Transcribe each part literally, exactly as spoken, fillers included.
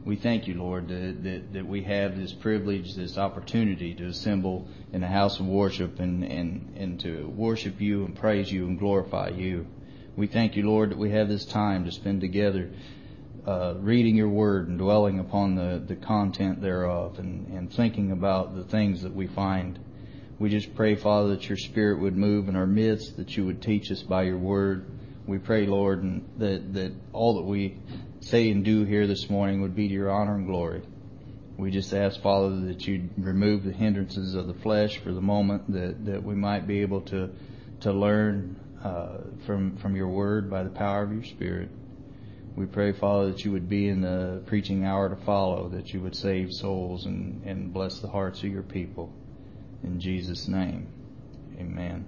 We thank you, Lord, that, that, that we have this privilege, this opportunity to assemble in the house of worship and, and, and to worship you and praise you and glorify you. We thank you, Lord, that we have this time to spend together uh, reading your word and dwelling upon the, the content thereof and, and thinking about the things that we find. We just pray, Father, that your Spirit would move in our midst, that you would teach us by your word. We pray, Lord, and that, that all that we say and do here this morning would be to your honor and glory. We just ask, Father, that you'd remove the hindrances of the flesh for the moment, that, that we might be able to to learn uh, from from your word by the power of your Spirit. We pray, Father, that you would be in the preaching hour to follow, that you would save souls and, and bless the hearts of your people. In Jesus' name, amen.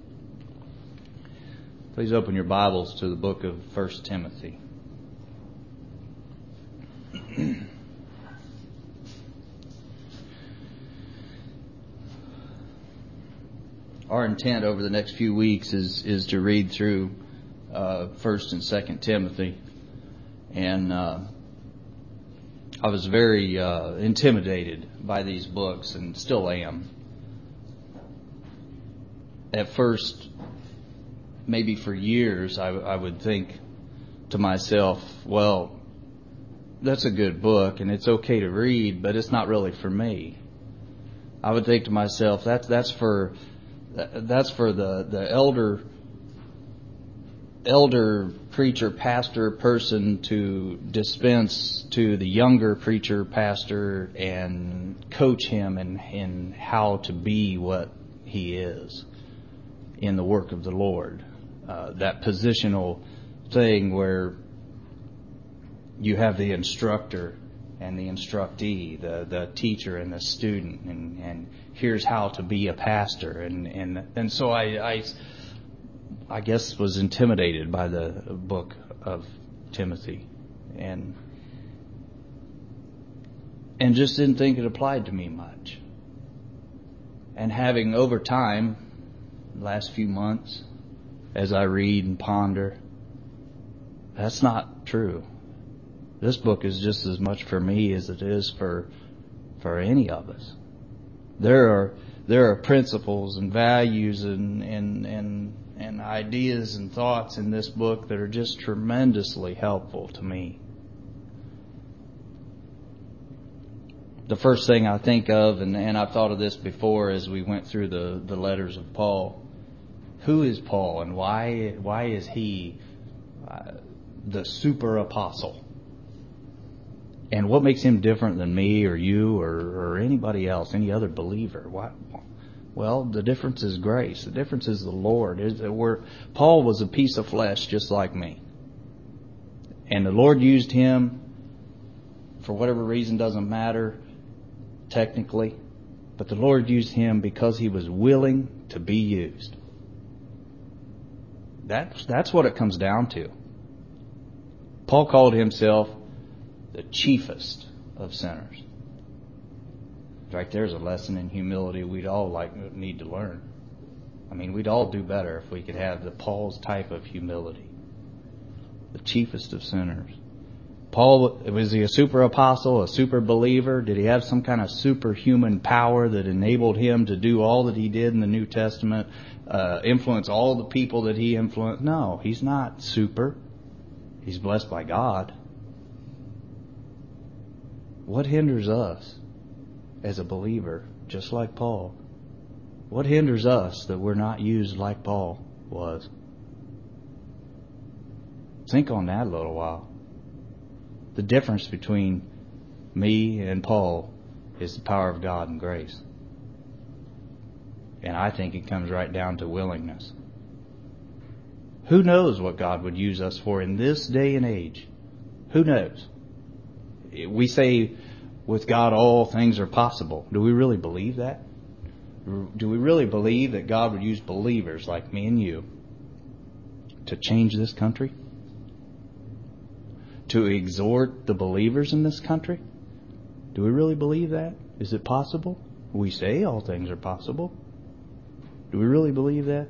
Please open your Bibles to the book of First Timothy. Our intent over the next few weeks is is to read through uh, First and Second Timothy, and uh, I was very uh, intimidated by these books, and still am. At first, maybe for years, I, I would think to myself, well, that's a good book and it's okay to read, but it's not really for me. I would think to myself, that's that's for that's for the, the elder elder preacher, pastor person to dispense to the younger preacher, pastor, and coach him in, in how to be what he is in the work of the Lord. Uh, that positional thing where you have the instructor and the instructee, the, the teacher and the student, and, and here's how to be a pastor. And, and, and so I, I, I guess was intimidated by the book of Timothy and, and just didn't think it applied to me much. And having over time, last few months, as I read and ponder, that's not true. This book is just as much for me as it is for for any of us. There are there are principles and values and and and, and ideas and thoughts in this book that are just tremendously helpful to me. The first thing I think of, and, and I've thought of this before as we went through the, the letters of Paul, who is Paul and why why is he uh, the super apostle? And what makes him different than me or you or, or anybody else, any other believer? Why? Well, the difference is grace. The difference is the Lord. We're, Paul was a piece of flesh just like me. And the Lord used him for whatever reason, doesn't matter technically. But the Lord used him because he was willing to be used. That's, that's what it comes down to. Paul called himself the chiefest of sinners. Right there's a lesson in humility we'd all like need to learn. I mean, we'd all do better if we could have the Paul's type of humility. The chiefest of sinners. Paul, was he a super apostle, a super believer? Did he have some kind of superhuman power that enabled him to do all that he did in the New Testament, uh, influence all the people that he influenced? No, he's not super. He's blessed by God. What hinders us as a believer, just like Paul? What hinders us that we're not used like Paul was? Think on that a little while. The difference between me and Paul is the power of God and grace. And I think it comes right down to willingness. Who knows what God would use us for in this day and age? Who knows? We say with God all things are possible. Do we really believe that? Do we really believe that God would use believers like me and you to change this country? To exhort the believers in this country? Do we really believe that? Is it possible? We say all things are possible. Do we really believe that?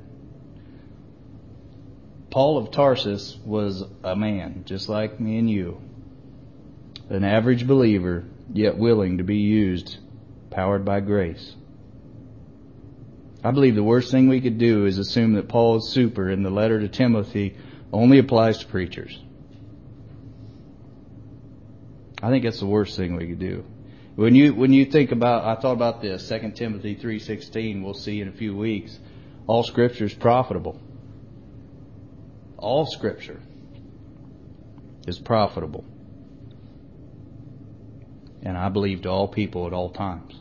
Paul of Tarsus was a man just like me and you. an average believer, yet willing to be used, powered by grace. I believe the worst thing we could do is assume that Paul's super in the letter to Timothy only applies to preachers. I think that's the worst thing we could do. When you when you think about, I thought about this, Second Timothy three sixteen, we'll see in a few weeks, all Scripture is profitable. All Scripture is profitable. And I believe to all people at all times.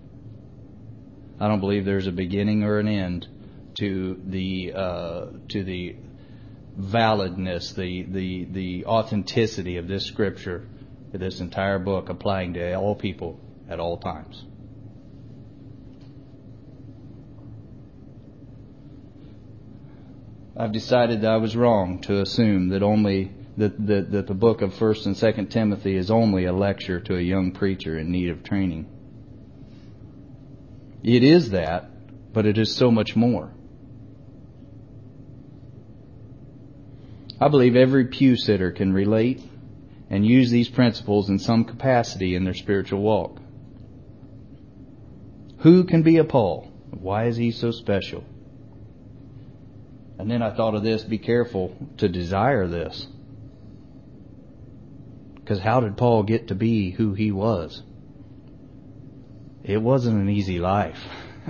I don't believe there's a beginning or an end to the uh, to the validness, the the the authenticity of this Scripture, this entire book, applying to all people at all times. I've decided that I was wrong to assume that only that, that, that the book of First and Second Timothy is only a lecture to a young preacher in need of training. It is that, but it is so much more. I believe every pew sitter can relate and use these principles in some capacity in their spiritual walk. Who can be a Paul? Why is he so special? And then I thought of this, be careful to desire this. Because how did Paul get to be who he was? It wasn't an easy life.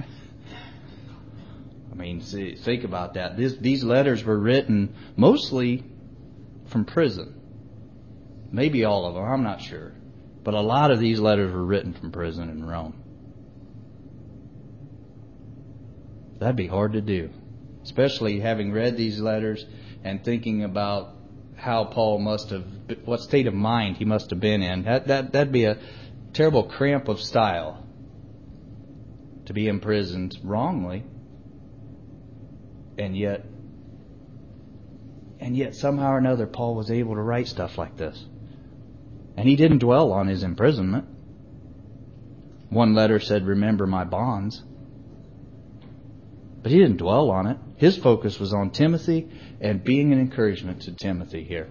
I mean, see, think about that. This, these letters were written mostly from prison. Maybe all of them, I'm not sure. But a lot of these letters were written from prison in Rome. That'd be hard to do. Especially having read these letters and thinking about how Paul must have, what state of mind he must have been in. That, that, that'd be a terrible cramp of style to be imprisoned wrongly. And yet, and yet somehow or another Paul was able to write stuff like this. And he didn't dwell on his imprisonment. One letter said, "Remember my bonds." But he didn't dwell on it. His focus was on Timothy and being an encouragement to Timothy here.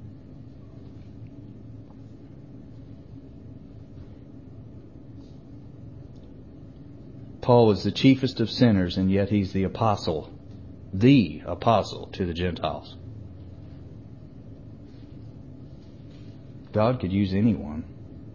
Paul was the chiefest of sinners, and yet he's the apostle, the apostle to the Gentiles. God could use anyone.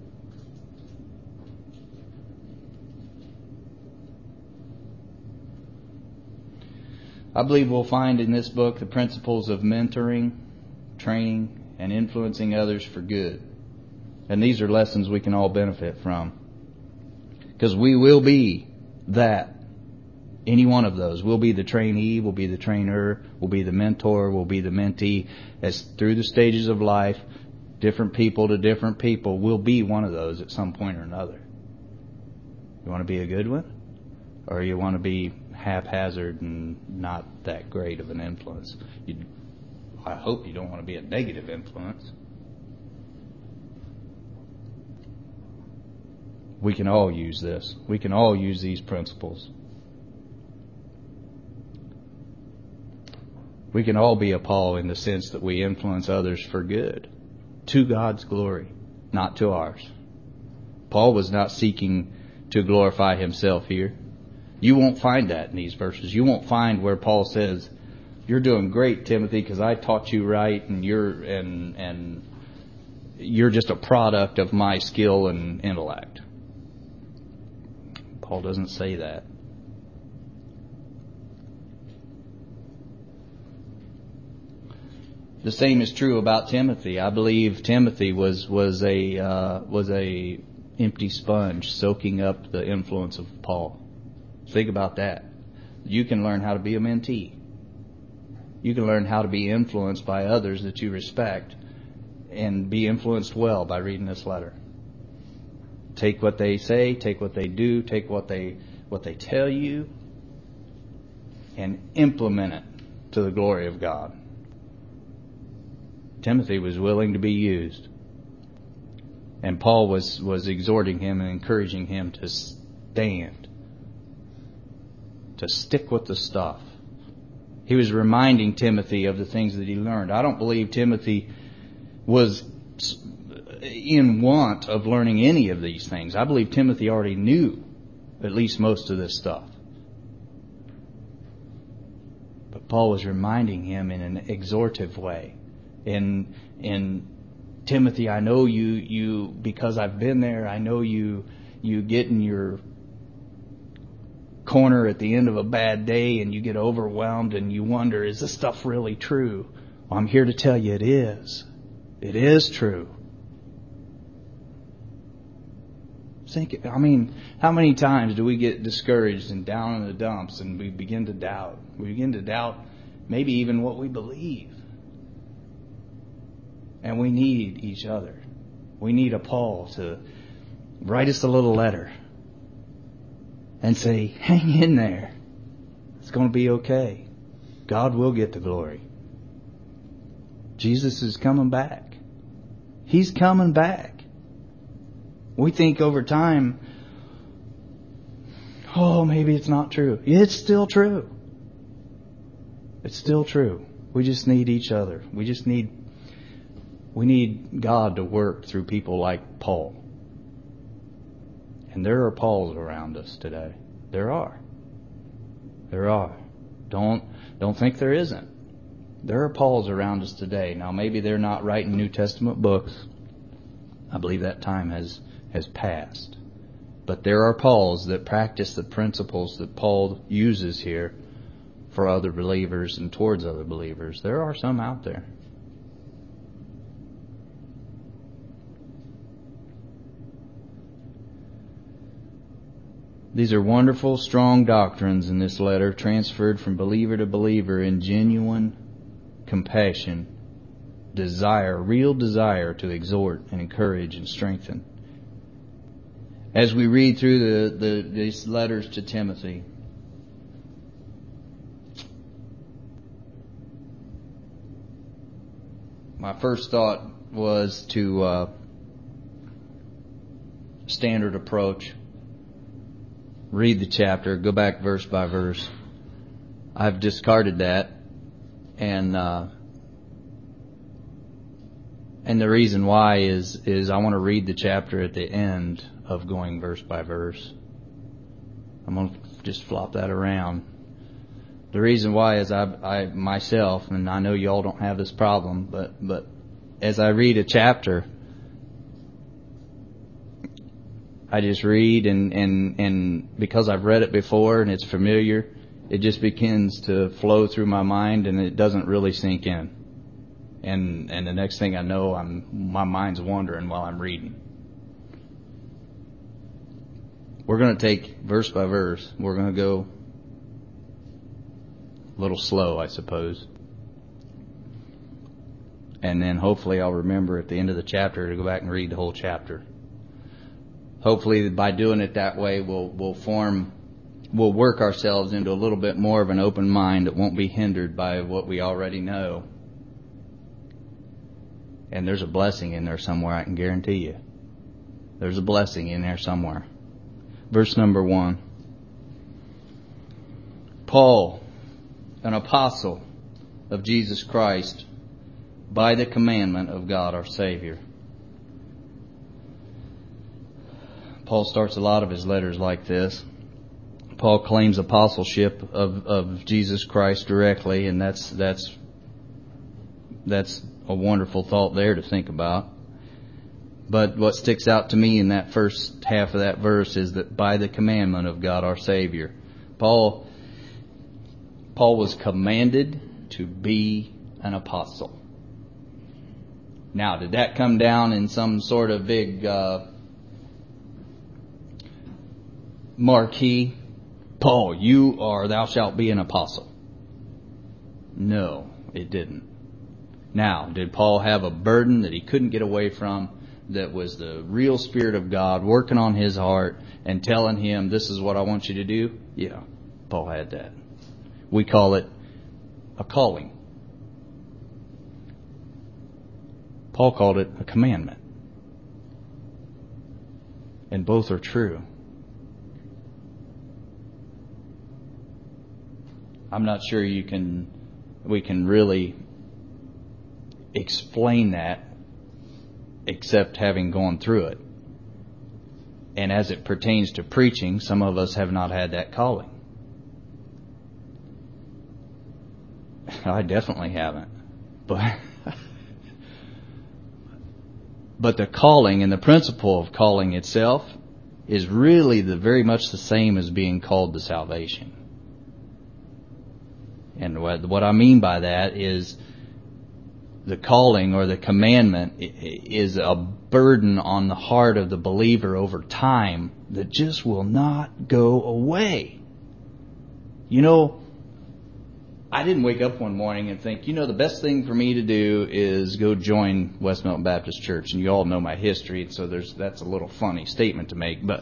I believe we'll find in this book the principles of mentoring, training, and influencing others for good. And these are lessons we can all benefit from. Because we will be that. Any one of those. We'll be the trainee, we'll be the trainer, we'll be the mentor, we'll be the mentee. As through the stages of life, different people to different people, we'll be one of those at some point or another. You want to be a good one? Or you want to be haphazard and not that great of an influence? You, I hope you don't want to be a negative influence. We can all use this. We can all use these principles. We can all be a Paul in the sense that we influence others for good, to God's glory, not to ours. Paul was not seeking to glorify himself here. You won't find that in these verses. You won't find where Paul says, "You're doing great, Timothy, because I taught you right, and you're and and you're just a product of my skill and intellect." Paul doesn't say that. The same is true about Timothy. I believe Timothy was was a uh, was a empty sponge soaking up the influence of Paul. Think about that. You can learn how to be a mentee. You can learn how to be influenced by others that you respect and be influenced well by reading this letter. Take what they say, take what they do, take what they what they tell you, and implement it to the glory of God. Timothy was willing to be used. And Paul was, was exhorting him and encouraging him to stand, to stick with the stuff. He was reminding Timothy of the things that he learned. I don't believe Timothy was in want of learning any of these things. I believe Timothy already knew at least most of this stuff. But Paul was reminding him in an exhortive way. In in Timothy, I know you you because I've been there, I know you you get in your corner at the end of a bad day and you get overwhelmed and you wonder, is this stuff really true? Well, I'm here to tell you it is. It is true. Think, I mean, how many times do we get discouraged and down in the dumps and we begin to doubt? We begin to doubt maybe even what we believe. And we need each other. We need a Paul to write us a little letter and say, hang in there. It's going to be okay. God will get the glory. Jesus is coming back. He's coming back. We think over time, oh, maybe it's not true. It's still true. It's still true. We just need each other. We just need, we need God to work through people like Paul. And there are Pauls around us today. There are. There are. Don't don't think there isn't. There are Pauls around us today. Now maybe they're not writing New Testament books. I believe that time has, has passed. But there are Pauls that practice the principles that Paul uses here for other believers and towards other believers. There are some out there. These are wonderful, strong doctrines in this letter, transferred from believer to believer in genuine compassion, desire, real desire to exhort and encourage and strengthen. As we read through the, the these letters to Timothy, my first thought was to uh, standard approach. Read the chapter, go back verse by verse. I've discarded that, and uh, and the reason why is is I want to read the chapter at the end of going verse by verse. I'm going to just flop that around. The reason why is I, I myself, and I know y'all don't have this problem, but but as I read a chapter, I just read, and, and, and because I've read it before and it's familiar, it just begins to flow through my mind and it doesn't really sink in. And and the next thing I know, I'm my mind's wandering while I'm reading. We're going to take verse by verse. We're going to go a little slow, I suppose. And then hopefully I'll remember at the end of the chapter to go back and read the whole chapter. Hopefully, by doing it that way, we'll we'll form, we'll work ourselves into a little bit more of an open mind that won't be hindered by what we already know. And there's a blessing in there somewhere, I can guarantee you. There's a blessing in there somewhere. Verse number one. Paul, an apostle of Jesus Christ, by the commandment of God our Savior. Paul starts a lot of his letters like this. Paul claims apostleship of, of Jesus Christ directly, and that's that's that's a wonderful thought there to think about. But what sticks out to me in that first half of that verse is that by the commandment of God our Savior. Paul Paul was commanded to be an apostle. Now, did that come down in some sort of big uh, marquee? Paul, you are, thou shalt be an apostle. No, it didn't. Now, did Paul have a burden that he couldn't get away from, that was the real Spirit of God working on his heart and telling him, this is what I want you to do? Yeah, Paul had that. We call it a calling. Paul called it a commandment. And both are true. I'm not sure you can, we can really explain that except having gone through it. And as it pertains to preaching, some of us have not had that calling. I definitely haven't. But but the calling and the principle of calling itself is really the very much the same as being called to salvation. And what, what I mean by that is the calling or the commandment is a burden on the heart of the believer over time that just will not go away. You know, I didn't wake up one morning and think, you know, the best thing for me to do is go join West Milton Baptist Church. And you all know my history, so there's that's a little funny statement to make. But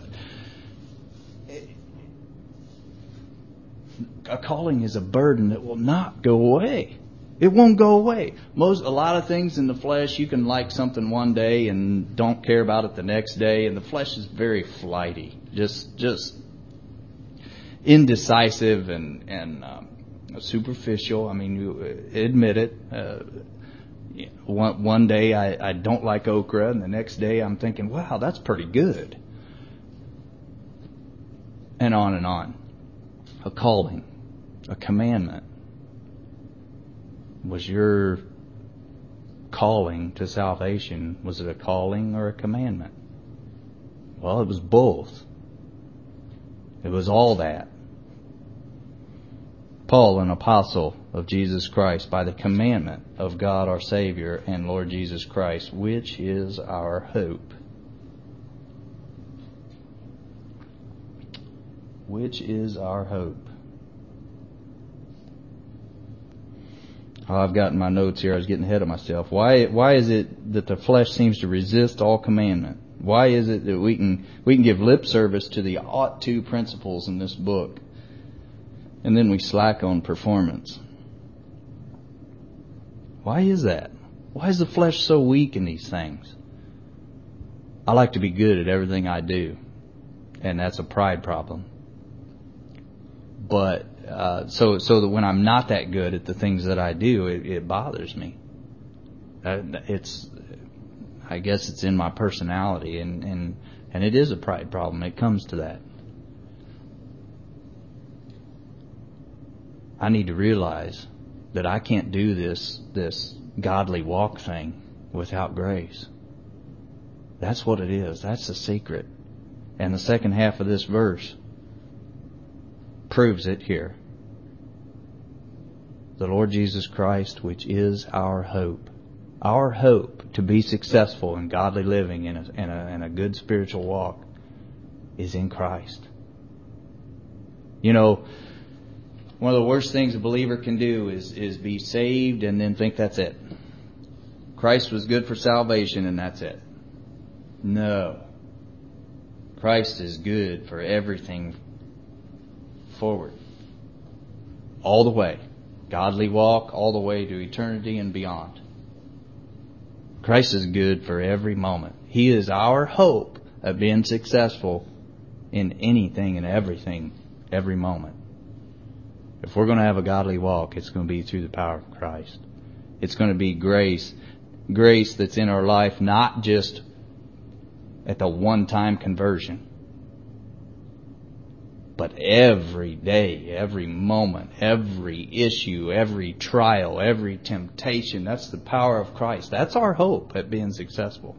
a calling is a burden that will not go away. It won't go away. Most, a lot of things in the flesh, you can like something one day and don't care about it the next day. And the flesh is very flighty, just just indecisive and and um, superficial. I mean, you admit it. Uh, one one day I, I don't like okra, and the next day I'm thinking, wow, that's pretty good. And on and on. A calling, a commandment. Was your calling to salvation, was it a calling or a commandment? Well, it was both. It was all that. Paul, an apostle of Jesus Christ, by the commandment of God our Savior and Lord Jesus Christ, which is our hope. Which is our hope. Oh, I've got in my notes here, I was getting ahead of myself. Why why is it that the flesh seems to resist all commandment? Why is it that we can we can give lip service to the ought to principles in this book, and then we slack on performance? Why is that? Why is the flesh so weak in these things? I like to be good at everything I do, and that's a pride problem. But uh, so so that when I'm not that good at the things that I do, it, it bothers me. Uh, it's, I guess it's in my personality, and, and and it is a pride problem. It comes to that. I need to realize that I can't do this this godly walk thing without grace. That's what it is. That's the secret. And the second half of this verse proves it here. The Lord Jesus Christ, which is our hope. Our hope to be successful in godly living and a, in a, in a good spiritual walk is in Christ. You know, one of the worst things a believer can do is, is be saved and then think that's it. Christ was good for salvation and that's it. No. Christ is good for everything forward. All the way. Godly walk all the way to eternity and beyond. Christ is good for every moment. He is our hope of being successful in anything and everything, every moment. If we're going to have a godly walk, it's going to be through the power of Christ. It's going to be grace. Grace that's in our life, not just at the one-time conversion, but every day, every moment, every issue, every trial, every temptation. That's the power of Christ. That's our hope at being successful.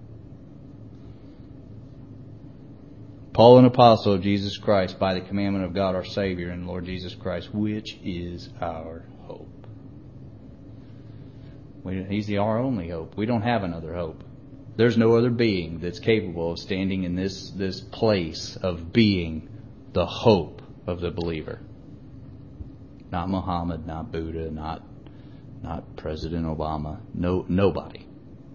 Paul, an apostle of Jesus Christ, by the commandment of God our Savior and Lord Jesus Christ, which is our hope. We, he's the, our only hope. We don't have another hope. There's no other being that's capable of standing in this, this place of being the hope of the believer. Not Muhammad, not Buddha, not not President Obama. No, nobody.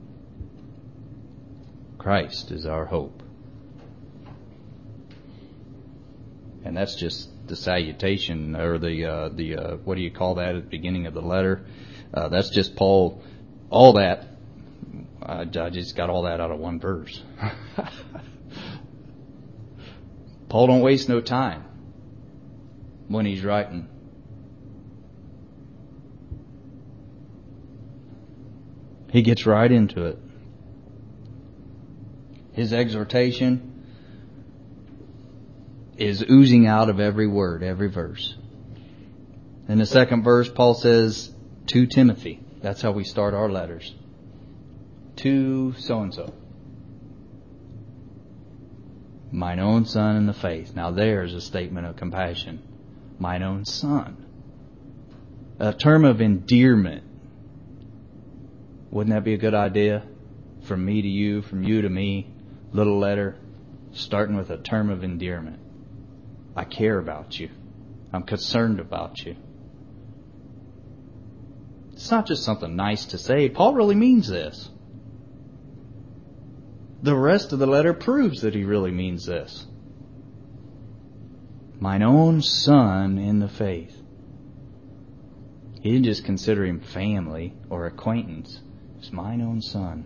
Christ is our hope. And that's just the salutation, or the uh, the uh, what do you call that at the beginning of the letter? Uh, that's just Paul. All that. I, I just got all that out of one verse. Paul don't waste no time when he's writing. He gets right into it. His exhortation is oozing out of every word, every verse. In the second verse, Paul says, to Timothy. That's how we start our letters. To so-and-so. Mine own son in the faith. Now there's a statement of compassion. Mine own son. A term of endearment. Wouldn't that be a good idea? From me to you, from you to me. Little letter starting with a term of endearment. I care about you. I'm concerned about you. It's not just something nice to say. Paul really means this. The rest of the letter proves that he really means this. Mine own son in the faith. He didn't just consider him family or acquaintance. It's mine own son.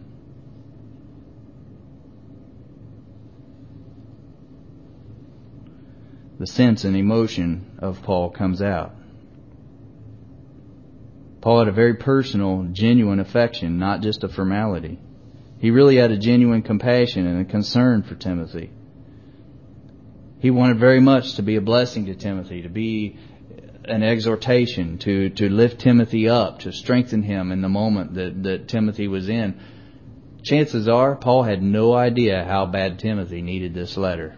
The sense and emotion of Paul comes out. Paul had a very personal, genuine affection, not just a formality. He really had a genuine compassion and a concern for Timothy. He wanted very much to be a blessing to Timothy, to be an exhortation, to, to lift Timothy up, to strengthen him in the moment that, that Timothy was in. Chances are, Paul had no idea how bad Timothy needed this letter.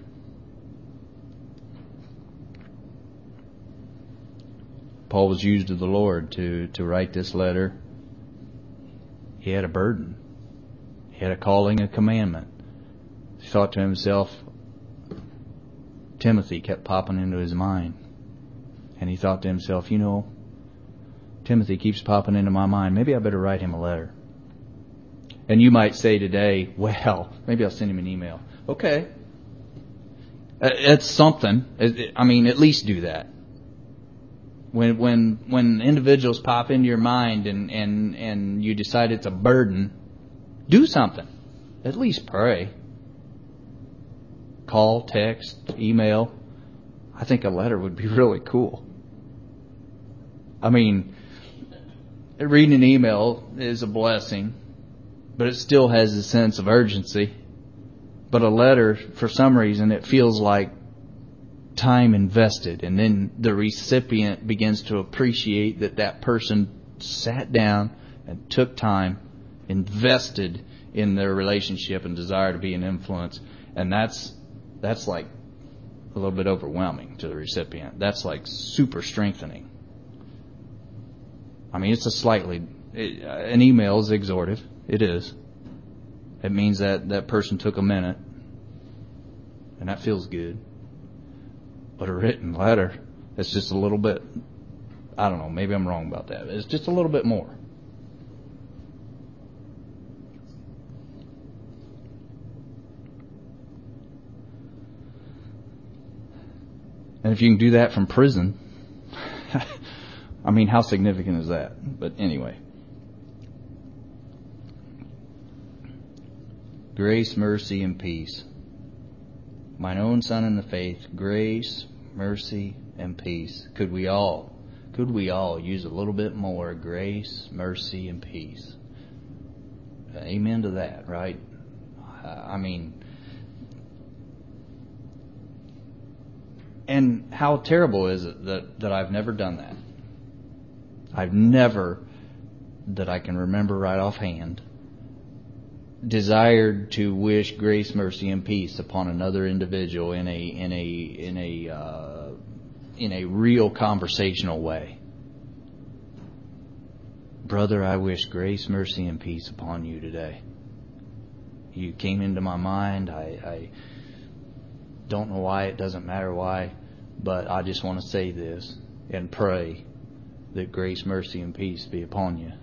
Paul was used of the Lord to, to write this letter. He had a burden. He had a calling, a commandment. He thought to himself, Timothy kept popping into his mind. And he thought to himself, you know, Timothy keeps popping into my mind. Maybe I better write him a letter. And you might say today, well, maybe I'll send him an email. Okay. It's something. I mean, at least do that. When when when individuals pop into your mind and, and, and you decide it's a burden, do something. At least pray. Call, text, email. I think a letter would be really cool. I mean, reading an email is a blessing, but it still has a sense of urgency. But a letter, for some reason, it feels like time invested, and then the recipient begins to appreciate that that person sat down and took time, invested in their relationship and desire to be an influence, and that's that's like a little bit overwhelming to the recipient. That's like super strengthening. I mean, it's a slightly it, an email is exhortive. It is. It means that that person took a minute, and that feels good. But a written letter, it's just a little bit, I don't know, maybe I'm wrong about that. It's just a little bit more. And if you can do that from prison, I mean, how significant is that? But anyway. Grace, mercy, and peace. Mine own son in the faith, grace, mercy, and peace. Could we all, could we all use a little bit more grace, mercy, and peace? Amen to that, right? I mean, and how terrible is it that, that I've never done that? I've never, that I can remember right offhand, desired to wish grace, mercy, and peace upon another individual in a in a in a uh, in a real conversational way. Brother, I wish grace, mercy, and peace upon you today. You came into my mind. I, I don't know why. It doesn't matter why, but I just want to say this and pray that grace, mercy, and peace be upon you.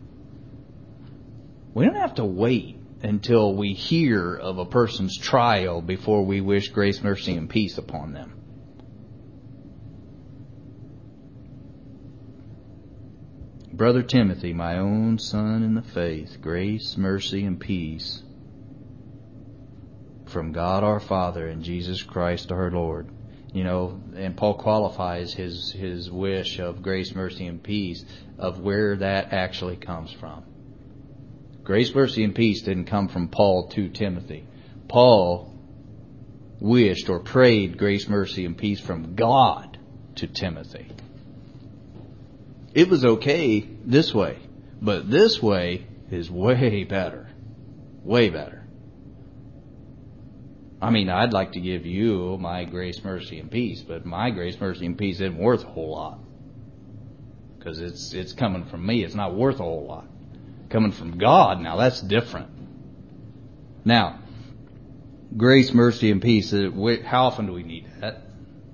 We don't have to wait until we hear of a person's trial before we wish grace, mercy, and peace upon them. Brother Timothy, my own son in the faith, grace, mercy, and peace from God our Father and Jesus Christ our Lord. You know, and Paul qualifies his, his wish of grace, mercy, and peace of where that actually comes from. Grace, mercy, and peace didn't come from Paul to Timothy. Paul wished or prayed grace, mercy, and peace from God to Timothy. It was okay this way, but this way is way better. Way better. I mean, I'd like to give you my grace, mercy, and peace, but my grace, mercy, and peace isn't worth a whole lot. Because it's it's coming from me. It's not worth a whole lot. Coming from God, now that's different. Now, grace, mercy, and peace. How often do we need that?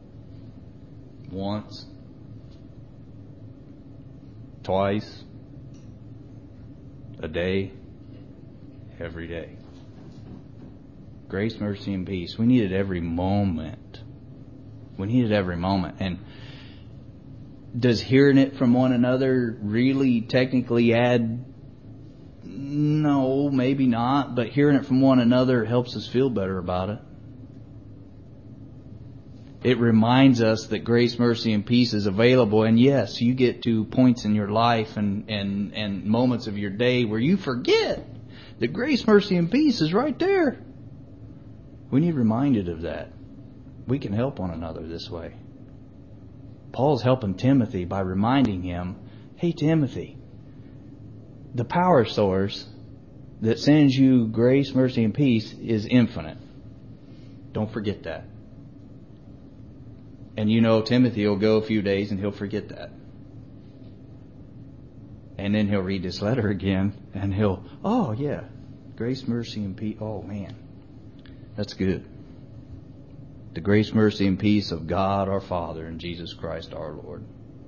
Once? Twice? A day? Every day. Grace, mercy, and peace. We need it every moment. We need it every moment. And does hearing it from one another really technically add? No, maybe not. But hearing it from one another helps us feel better about it. It reminds us that grace, mercy, and peace is available. And yes, you get to points in your life and, and, and moments of your day where you forget that grace, mercy, and peace is right there. We need reminded of that. We can help one another this way. Paul's helping Timothy by reminding him, hey, Timothy, the power source that sends you grace, mercy, and peace is infinite. Don't forget that. And you know, Timothy will go a few days and he'll forget that. And then he'll read this letter again and he'll, oh yeah, grace, mercy, and peace. Oh man, that's good. The grace, mercy, and peace of God our Father and Jesus Christ our Lord.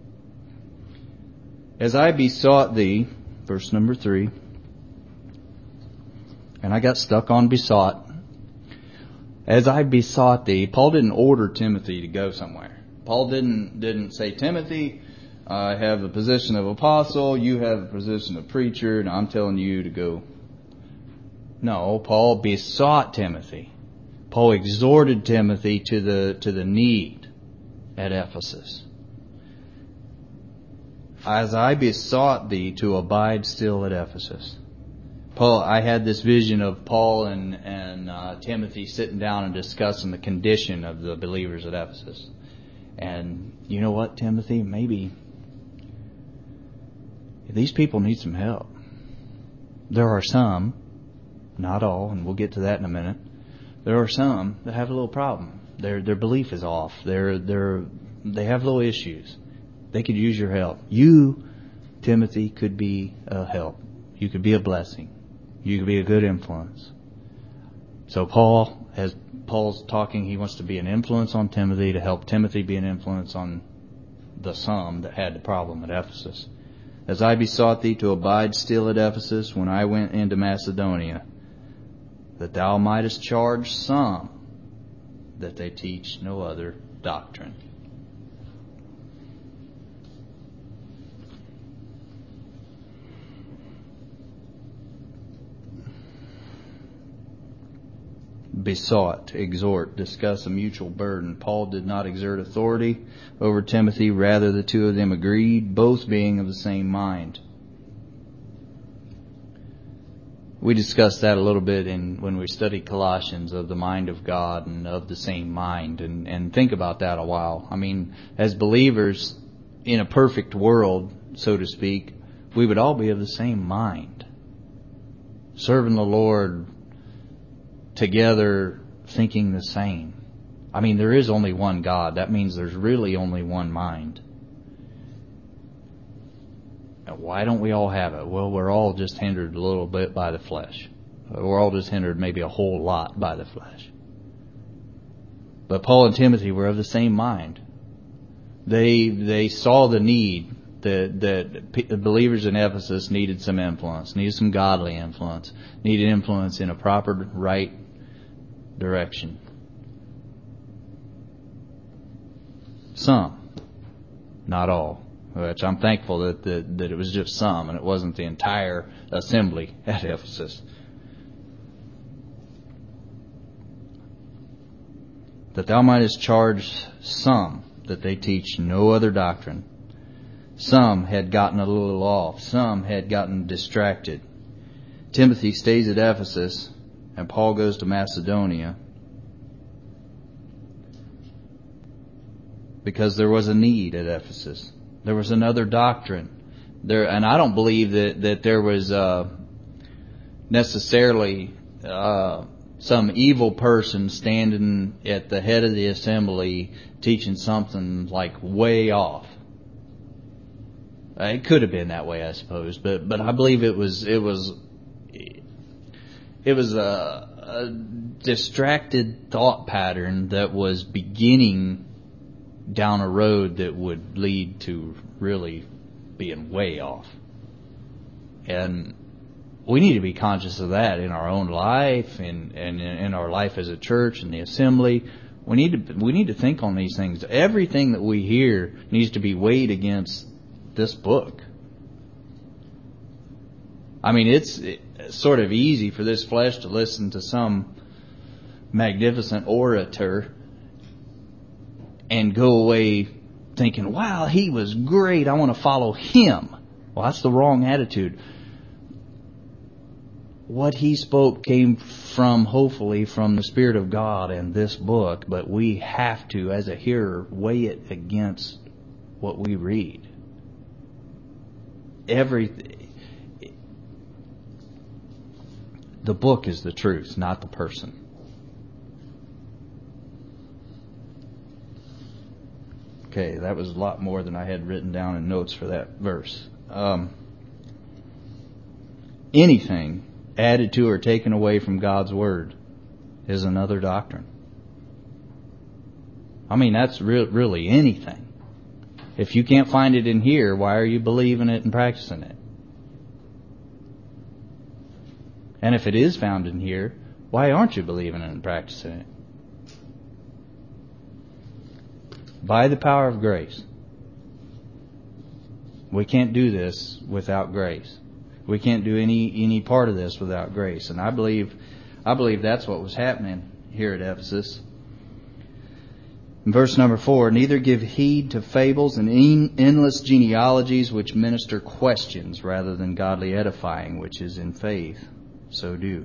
As I besought thee, verse number three, and I got stuck on besought. As I besought thee, Paul didn't order Timothy to go somewhere. Paul didn't didn't say, Timothy, I have the position of apostle, you have the position of preacher, and I'm telling you to go. No, Paul besought Timothy. Paul exhorted Timothy to the to the need at Ephesus. As I besought thee to abide still at Ephesus. Paul, I had this vision of Paul and, and uh, Timothy sitting down and discussing the condition of the believers at Ephesus. And you know what, Timothy? Maybe these people need some help. There are some, not all, and we'll get to that in a minute. There are some that have a little problem. Their their belief is off. They're they're they have little issues. They could use your help. You, Timothy, could be a help. You could be a blessing. You could be a good influence. So Paul, as Paul's talking, he wants to be an influence on Timothy to help Timothy be an influence on the some that had the problem at Ephesus. As I besought thee to abide still at Ephesus when I went into Macedonia, that thou mightest charge some that they teach no other doctrine. Besought, exhort, discuss a mutual burden. Paul did not exert authority over Timothy. Rather, the two of them agreed, both being of the same mind. We discussed that a little bit in when we studied Colossians, of the mind of God and of the same mind. And, and think about that a while. I mean, as believers in a perfect world, so to speak, we would all be of the same mind. Serving the Lord together, thinking the same. I mean, there is only one God. That means there's really only one mind. Why don't we all have it? Well, we're all just hindered a little bit by the flesh. We're all just hindered maybe a whole lot by the flesh. But Paul and Timothy were of the same mind. They they saw the need that that believers in Ephesus needed some influence, needed some godly influence, needed influence in a proper, right direction. Some, not all. Which I'm thankful that, that that it was just some and it wasn't the entire assembly at Ephesus. That thou mightest charge some that they teach no other doctrine. Some had gotten a little off. Some had gotten distracted. Timothy stays at Ephesus and Paul goes to Macedonia because there was a need at Ephesus. There was another doctrine there, and I don't believe that that there was uh, necessarily uh, some evil person standing at the head of the assembly teaching something like way off. It could have been that way, I suppose, but but I believe it was it was it was a, a distracted thought pattern that was beginning down a road that would lead to really being way off. And we need to be conscious of that in our own life and, and in our life as a church and the assembly. We need to we need to think on these things. Everything that we hear needs to be weighed against this book. I mean, it's, it's sort of easy for this flesh to listen to some magnificent orator and go away thinking, wow, he was great, I want to follow him. Well, that's the wrong attitude. What he spoke came from, hopefully, from the Spirit of God and this book, but we have to, as a hearer, weigh it against what we read. Every, the book is the truth, not the person. Okay, that was a lot more than I had written down in notes for that verse. Um, anything added to or taken away from God's Word is another doctrine. I mean, that's re- really anything. If you can't find it in here, why are you believing it and practicing it? And if it is found in here, why aren't you believing it and practicing it? By the power of grace. We can't do this without grace. We can't do any any part of this without grace. And I believe I believe that's what was happening here at Ephesus. In verse number four, neither give heed to fables and endless genealogies which minister questions rather than godly edifying, which is in faith. So do.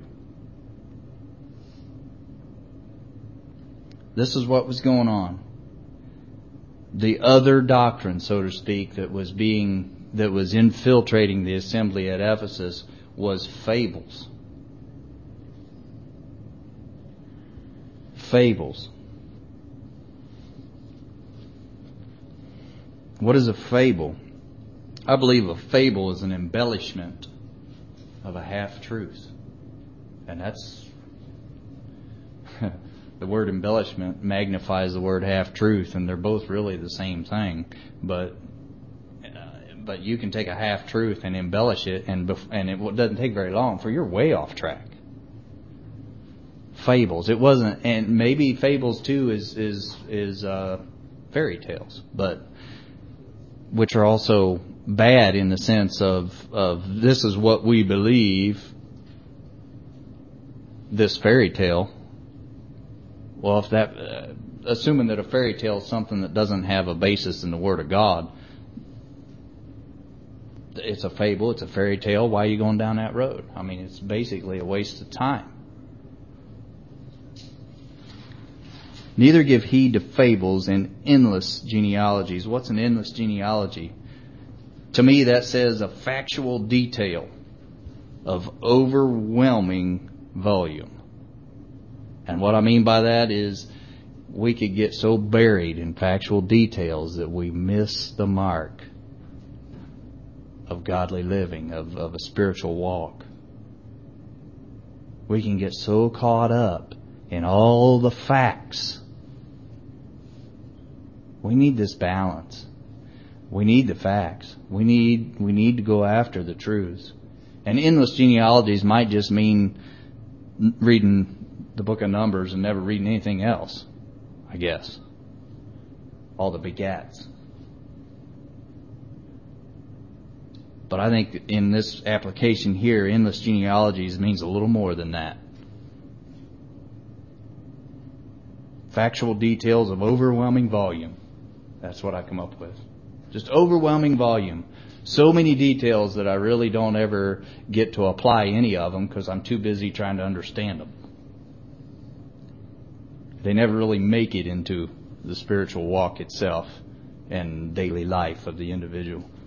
This is what was going on. The other doctrine, so to speak, that was being that was infiltrating the assembly at Ephesus was fables. Fables. What is a fable? I believe a fable is an embellishment of a half-truth. And that's the word embellishment magnifies the word half-truth, and they're both really the same thing. But uh, but you can take a half-truth and embellish it, and bef- and it doesn't take very long for you're way off track. Fables. It wasn't, and maybe fables too is is is uh, fairy tales, but which are also bad in the sense of of this is what we believe. This fairy tale. Well, if that, uh, assuming that a fairy tale is something that doesn't have a basis in the Word of God, it's a fable, it's a fairy tale. Why are you going down that road? I mean, it's basically a waste of time. Neither give heed to fables and endless genealogies. What's an endless genealogy? To me, that says a factual detail of overwhelming volume. And what I mean by that is we could get so buried in factual details that we miss the mark of godly living, of, of a spiritual walk. We can get so caught up in all the facts. We need this balance. We need the facts. We need we need to go after the truths. And endless genealogies might just mean reading the book of Numbers and never reading anything else, I guess. All the begats. But I think in this application here, endless genealogies means a little more than that. Factual details of overwhelming volume. That's what I come up with. Just overwhelming volume. So many details that I really don't ever get to apply any of them because I'm too busy trying to understand them. They never really make it into the spiritual walk itself and daily life of the individual.